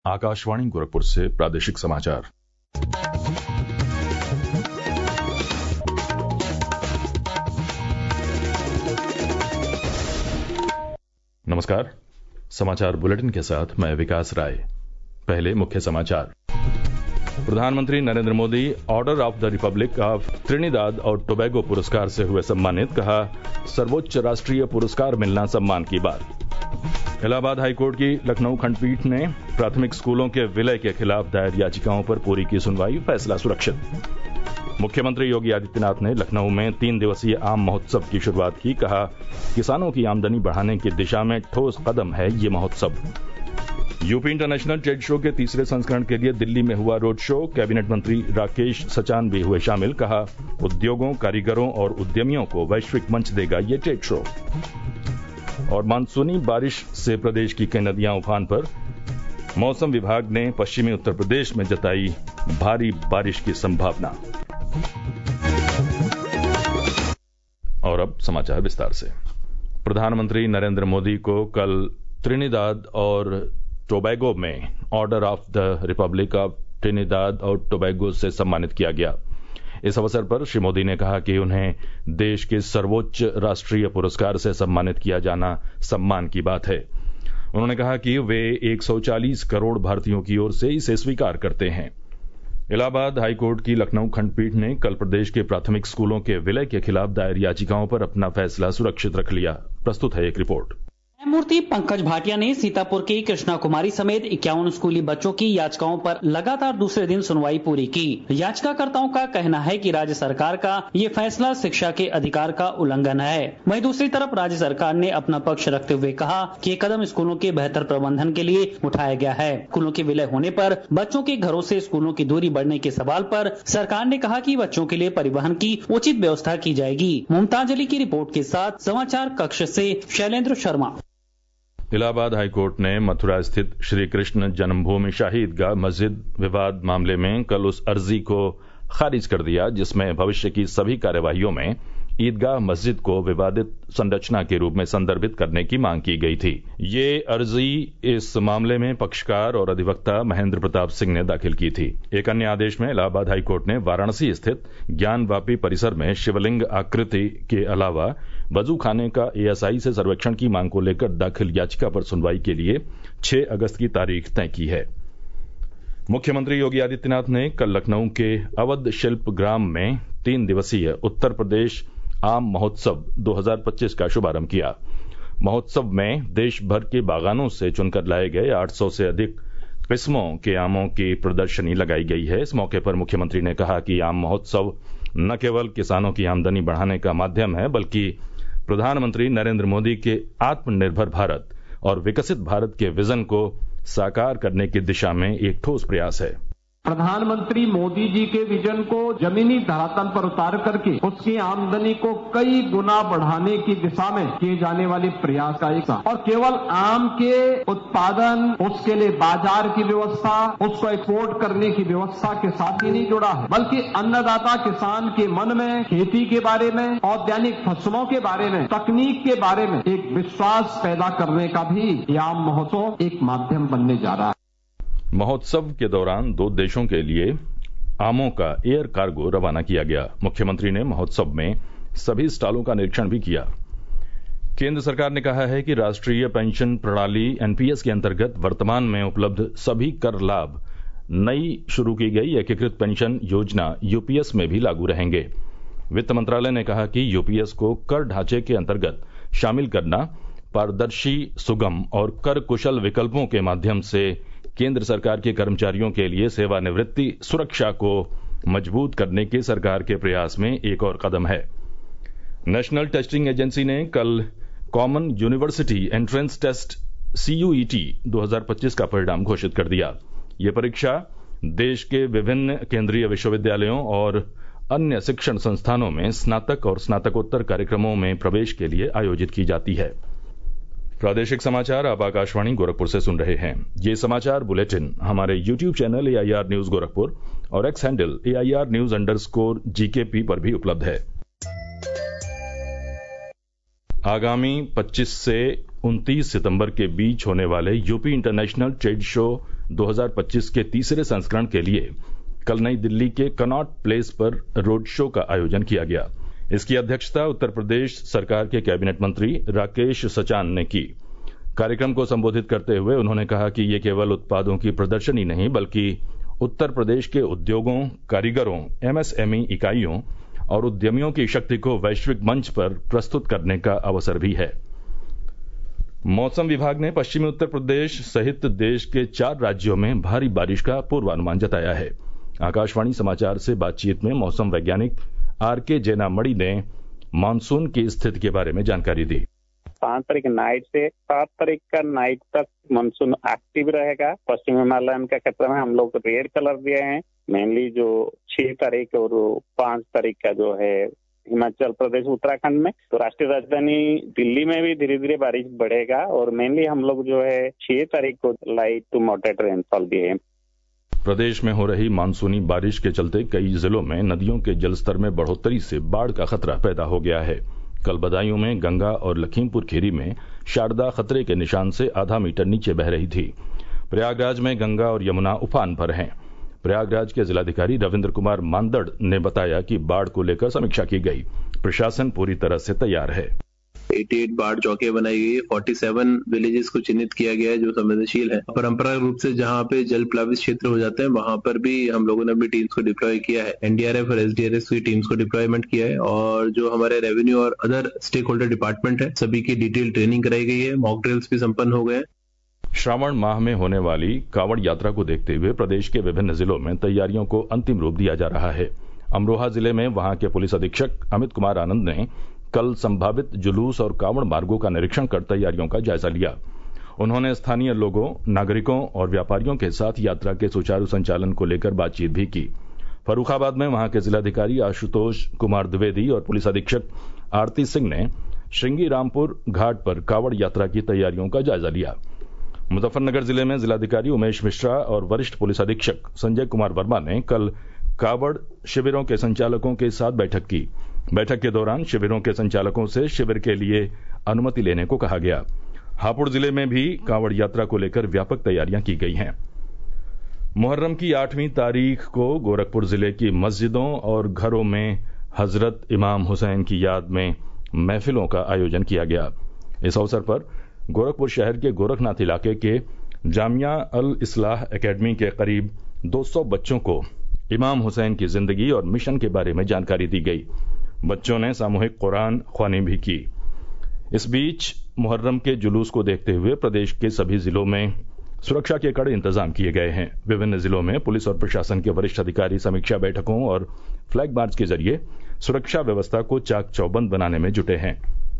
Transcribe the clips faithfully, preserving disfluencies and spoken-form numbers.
आकाशवाणी गोरखपुर से प्रादेशिक समाचार। नमस्कार। समाचार बुलेटिन के साथ मैं विकास राय। पहले मुख्य समाचार। प्रधानमंत्री Narendra Modi Order of the Republic of Trinidad और टोबैगो पुरस्कार से हुए सम्मानित। कहा, सर्वोच्च राष्ट्रीय पुरस्कार मिलना सम्मान की बात। इलाहाबाद हाईकोर्ट की लखनऊ खंडपीठ ने प्राथमिक स्कूलों के विलय के खिलाफ दायर याचिकाओं पर पूरी की सुनवाई। फैसला सुरक्षित। मुख्यमंत्री योगी आदित्यनाथ ने लखनऊ में तीन दिवसीय आम महोत्सव की शुरुआत की। कहा, किसानों की आमदनी बढ़ाने की दिशा में ठोस कदम है ये महोत्सव। यूपी इंटरनेशनल ट्रेड शो के तीसरे संस्करण के लिए दिल्ली में हुआ रोड शो। कैबिनेट मंत्री राकेश सचान भी हुए शामिल। कहा, उद्योगों, कारीगरों और उद्यमियों को वैश्विक मंच देगा ये ट्रेड शो। और मानसूनी बारिश से प्रदेश की कई नदियां उफान पर। मौसम विभाग ने पश्चिमी उत्तर प्रदेश में जताई भारी बारिश की संभावना। और अब समाचार विस्तार से। प्रधानमंत्री नरेंद्र मोदी को कल त्रिनिदाद और टोबैगो में Order of the Republic of Trinidad और टोबैगो से सम्मानित किया गया। इस अवसर पर श्री मोदी ने कहा कि उन्हें देश के सर्वोच्च राष्ट्रीय पुरस्कार से सम्मानित किया जाना सम्मान की बात है। उन्होंने कहा कि वे एक सौ चालीस करोड़ भारतीयों की ओर से इसे स्वीकार करते हैं। इलाहाबाद हाईकोर्ट की लखनऊ खंडपीठ ने कल प्रदेश के प्राथमिक स्कूलों के विलय के खिलाफ दायर याचिकाओं पर अपना फैसला सुरक्षित रख लिया। प्रस्तुत है एक रिपोर्ट। न्यायमूर्ति पंकज भाटिया ने सीतापुर की कृष्णा कुमारी समेत इक्यावन स्कूली बच्चों की याचिकाओं पर लगातार दूसरे दिन सुनवाई पूरी की। याचिकाकर्ताओं का कहना है कि राज्य सरकार का ये फैसला शिक्षा के अधिकार का उल्लंघन है। वहीं दूसरी तरफ राज्य सरकार ने अपना पक्ष रखते हुए कहा कि ये कदम स्कूलों के बेहतर प्रबंधन के लिए उठाया गया है। स्कूलों के विलय होने पर बच्चों के घरों से स्कूलों की दूरी बढ़ने के सवाल पर सरकार ने कहा कि बच्चों के लिए परिवहन की उचित व्यवस्था की जाएगी। मुमताज अली की रिपोर्ट के साथ समाचार कक्ष से शैलेंद्र शर्मा। इलाहाबाद हाईकोर्ट ने मथुरा स्थित श्री कृष्ण जन्मभूमि शाही ईदगाह मस्जिद विवाद मामले में कल उस अर्जी को खारिज कर दिया जिसमें भविष्य की सभी कार्यवाहियों में ईदगाह मस्जिद को विवादित संरचना के रूप में संदर्भित करने की मांग की गई थी। ये अर्जी इस मामले में पक्षकार और अधिवक्ता महेंद्र प्रताप सिंह ने दाखिल की थी। एक अन्य आदेश में इलाहाबाद हाईकोर्ट ने वाराणसी स्थित ज्ञानवापी परिसर में शिवलिंग आकृति के अलावा वजू खाने का एएसआई से सर्वेक्षण की मांग को लेकर दाखिल याचिका पर सुनवाई के लिए छह अगस्त की तारीख तय की है। मुख्यमंत्री योगी आदित्यनाथ ने कल लखनऊ के अवध शिल्प ग्राम में तीन दिवसीय उत्तर प्रदेश आम महोत्सव दो हज़ार पच्चीस का शुभारंभ किया। महोत्सव में देश भर के बागानों से चुनकर लाए गए आठ सौ से अधिक किस्मों के आमों की प्रदर्शनी लगाई गई है। इस मौके पर मुख्यमंत्री ने कहा कि आम महोत्सव न केवल किसानों की आमदनी बढ़ाने का माध्यम है बल्कि प्रधानमंत्री नरेंद्र मोदी के आत्मनिर्भर भारत और विकसित भारत के विजन को साकार करने की दिशा में एक ठोस प्रयास है। प्रधानमंत्री मोदी जी के विजन को जमीनी धरातल पर उतार करके उसकी आमदनी को कई गुना बढ़ाने की दिशा में किए जाने वाले प्रयास का एक और केवल आम के उत्पादन, उसके लिए बाजार की व्यवस्था, उसको एक्सपोर्ट करने की व्यवस्था के साथ ही नहीं जुड़ा है बल्कि अन्नदाता किसान के मन में खेती के बारे में, औद्यानिक फसलों के बारे में, तकनीक के बारे में एक विश्वास पैदा करने का भी ये आम महोत्सव एक माध्यम बनने जा रहा है। महोत्सव के दौरान दो देशों के लिए आमों का एयर कार्गो रवाना किया गया। मुख्यमंत्री ने महोत्सव में सभी स्टॉलों का निरीक्षण भी किया। केंद्र सरकार ने कहा है कि राष्ट्रीय पेंशन प्रणाली एनपीएस के अंतर्गत वर्तमान में उपलब्ध सभी कर लाभ नई शुरू की गई एकीकृत पेंशन योजना यूपीएस में भी लागू रहेंगे। वित्त मंत्रालय ने कहा कि यूपीएस को कर ढांचे के अंतर्गत शामिल करना पारदर्शी, सुगम और कर कुशल विकल्पों के माध्यम से केंद्र सरकार के कर्मचारियों के लिए सेवानिवृत्ति सुरक्षा को मजबूत करने के सरकार के प्रयास में एक और कदम है। नेशनल टेस्टिंग एजेंसी ने कल common university entrance test CUET दो हज़ार पच्चीस का परिणाम घोषित कर दिया। ये परीक्षा देश के विभिन्न केंद्रीय विश्वविद्यालयों और अन्य शिक्षण संस्थानों में स्नातक और स्नातकोत्तर कार्यक्रमों में प्रवेश के लिए आयोजित की जाती है। प्रादेशिक समाचार आप आकाशवाणी गोरखपुर से सुन रहे हैं। ये समाचार बुलेटिन हमारे YouTube channel AIR news Gorakhpur और X handle AIR news underscore GKP पर भी उपलब्ध है। आगामी पच्चीस से उनतीस सितंबर के बीच होने वाले यूपी इंटरनेशनल ट्रेड शो दो हज़ार पच्चीस के तीसरे संस्करण के लिए कल नई दिल्ली के कनॉट प्लेस पर रोड शो का आयोजन किया गया। इसकी अध्यक्षता उत्तर प्रदेश सरकार के कैबिनेट मंत्री राकेश सचान ने की। कार्यक्रम को संबोधित करते हुए उन्होंने कहा कि ये केवल उत्पादों की प्रदर्शनी नहीं बल्कि उत्तर प्रदेश के उद्योगों, कारीगरों, एमएसएमई इकाइयों और उद्यमियों की शक्ति को वैश्विक मंच पर प्रस्तुत करने का अवसर भी है। मौसम विभाग ने पश्चिमी उत्तर प्रदेश सहित देश के चार राज्यों में भारी बारिश का पूर्वानुमान जताया है। आकाशवाणी समाचार से बातचीत में मौसम वैज्ञानिक आर के जेनामणि ने मानसून की स्थिति के बारे में जानकारी दी। पांच तारीख नाइट से सात तारीख का नाइट तक मानसून एक्टिव रहेगा। पश्चिम हिमालयन के क्षेत्र में हम लोग रेड कलर दिए हैं। मेनली जो छह तारीख और पांच तारीख का जो है हिमाचल प्रदेश उत्तराखंड में, तो राष्ट्रीय राजधानी दिल्ली में भी धीरे धीरे बारिश बढ़ेगा और मेनली हम लोग जो है छह तारीख को लाइट टू मॉडरेट रेनफॉल दिए हैं। प्रदेश में हो रही मानसूनी बारिश के चलते कई जिलों में नदियों के जलस्तर में बढ़ोतरी से बाढ़ का खतरा पैदा हो गया है। कल बदायूं में गंगा और लखीमपुर खीरी में शारदा खतरे के निशान से आधा मीटर नीचे बह रही थी। प्रयागराज में गंगा और यमुना उफान पर हैं। प्रयागराज के जिलाधिकारी रविन्द्र कुमार मानदड़ ने बताया कि बाढ़ को लेकर समीक्षा की गई। प्रशासन पूरी तरह से तैयार है। अठासी बाढ़ चौकियां बनाई गई है। सैंतालीस विलेजेस को चिन्हित किया गया है जो संवेदनशील है। परंपरागत रूप से जहां पे जल प्लावित क्षेत्र हो जाते हैं वहां पर भी हम लोगों ने अपनी टीम्स को डिप्लॉय किया है। एनडीआरएफ और एसडीआरएफ की टीम्स को डिप्लॉयमेंट किया है और जो हमारे रेवेन्यू और अदर स्टेक होल्डर डिपार्टमेंट है सभी की डिटेल ट्रेनिंग कराई गई है। मॉक ड्रिल्स भी संपन्न हो गए हैं। श्रावण माह में होने वाली कांवड़ यात्रा को देखते हुए प्रदेश के विभिन्न जिलों में तैयारियों को अंतिम रूप दिया जा रहा है। अमरोहा जिले में वहां के पुलिस अधीक्षक अमित कुमार आनंद ने कल संभावित जुलूस और कांवड़ मार्गों का निरीक्षण कर तैयारियों का जायजा लिया। उन्होंने स्थानीय लोगों, नागरिकों और व्यापारियों के साथ यात्रा के सुचारू संचालन को लेकर बातचीत भी की। फर्रुखाबाद में वहां के जिलाधिकारी आशुतोष कुमार द्विवेदी और पुलिस अधीक्षक आरती सिंह ने श्रृंगी रामपुर घाट पर कांवड़ यात्रा की तैयारियों का जायजा लिया। मुजफ्फरनगर जिले में जिलाधिकारी उमेश मिश्रा और वरिष्ठ पुलिस अधीक्षक संजय कुमार वर्मा ने कल कांवड़ शिविरों के संचालकों के साथ बैठक की। बैठक के दौरान शिविरों के संचालकों से शिविर के लिए अनुमति लेने को कहा गया। हापुड़ जिले में भी कांवड़ यात्रा को लेकर व्यापक तैयारियां की गई हैं। मुहर्रम की आठवीं तारीख को गोरखपुर जिले की मस्जिदों और घरों में हजरत इमाम हुसैन की याद में महफिलों का आयोजन किया गया। इस अवसर पर गोरखपुर शहर के गोरखनाथ इलाके के जामिया अल इस्लाह एकेडमी के करीब दो सौ बच्चों को इमाम हुसैन की जिंदगी और मिशन के बारे में जानकारी दी गई। बच्चों ने सामूहिक कुरान ख्वानी भी की। इस बीच मुहर्रम के जुलूस को देखते हुए प्रदेश के सभी जिलों में सुरक्षा के कड़े इंतजाम किए गए हैं। विभिन्न जिलों में पुलिस और प्रशासन के वरिष्ठ अधिकारी समीक्षा बैठकों और फ्लैग मार्च के जरिए सुरक्षा व्यवस्था को चाक चौबंद बनाने में जुटे हैं।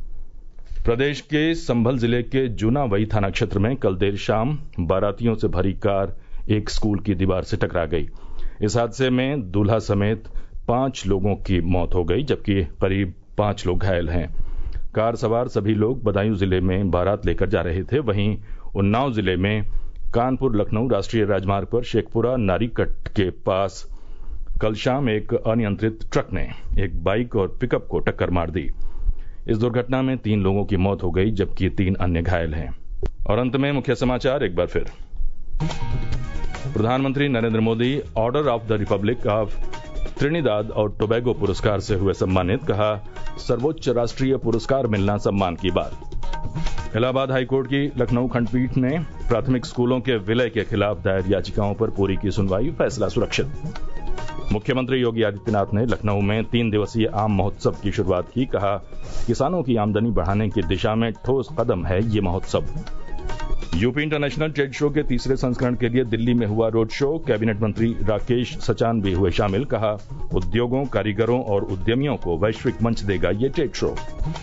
प्रदेश के संभल जिले के जूनावई थाना क्षेत्र में कल देर शाम बारातियों से भरी कार एक स्कूल की दीवार से टकरा गई। इस हादसे में दूल्हा समेत पांच लोगों की मौत हो गई जबकि करीब पांच लोग घायल हैं। कार सवार सभी लोग बदायूं जिले में बारात लेकर जा रहे थे। वहीं उन्नाव जिले में कानपुर लखनऊ राष्ट्रीय राजमार्ग पर शेखपुरा नारीकट के पास कल शाम एक अनियंत्रित ट्रक ने एक बाइक और पिकअप को टक्कर मार दी। इस दुर्घटना में तीन लोगों की मौत हो गई जबकि तीन अन्य घायल हैं। और अंत में मुख्य समाचार एक बार फिर। प्रधानमंत्री Narendra Modi Order of the Republic of Trinidad और टोबैगो पुरस्कार से हुए सम्मानित। कहा, सर्वोच्च राष्ट्रीय पुरस्कार मिलना सम्मान की बात। इलाहाबाद हाईकोर्ट की लखनऊ खंडपीठ ने प्राथमिक स्कूलों के विलय के खिलाफ दायर याचिकाओं पर पूरी की सुनवाई, फैसला सुरक्षित। मुख्यमंत्री योगी आदित्यनाथ ने लखनऊ में तीन दिवसीय आम महोत्सव की शुरुआत की। कहा, किसानों की आमदनी बढ़ाने की दिशा में ठोस कदम है ये महोत्सव। यूपी इंटरनेशनल ट्रेड शो के तीसरे संस्करण के लिए दिल्ली में हुआ रोड शो। कैबिनेट मंत्री राकेश सचान भी हुए शामिल। कहा, उद्योगों, कारीगरों और उद्यमियों को वैश्विक मंच देगा ये ट्रेड शो।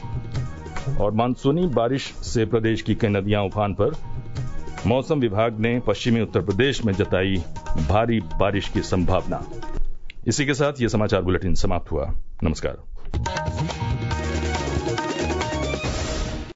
और मानसूनी बारिश से प्रदेश की कई नदियां उफान पर। मौसम विभाग ने पश्चिमी उत्तर प्रदेश में जताई भारी बारिश की संभावना। इसी के साथ ये समाचार बुलेटिन समाप्त हुआ। नमस्कार।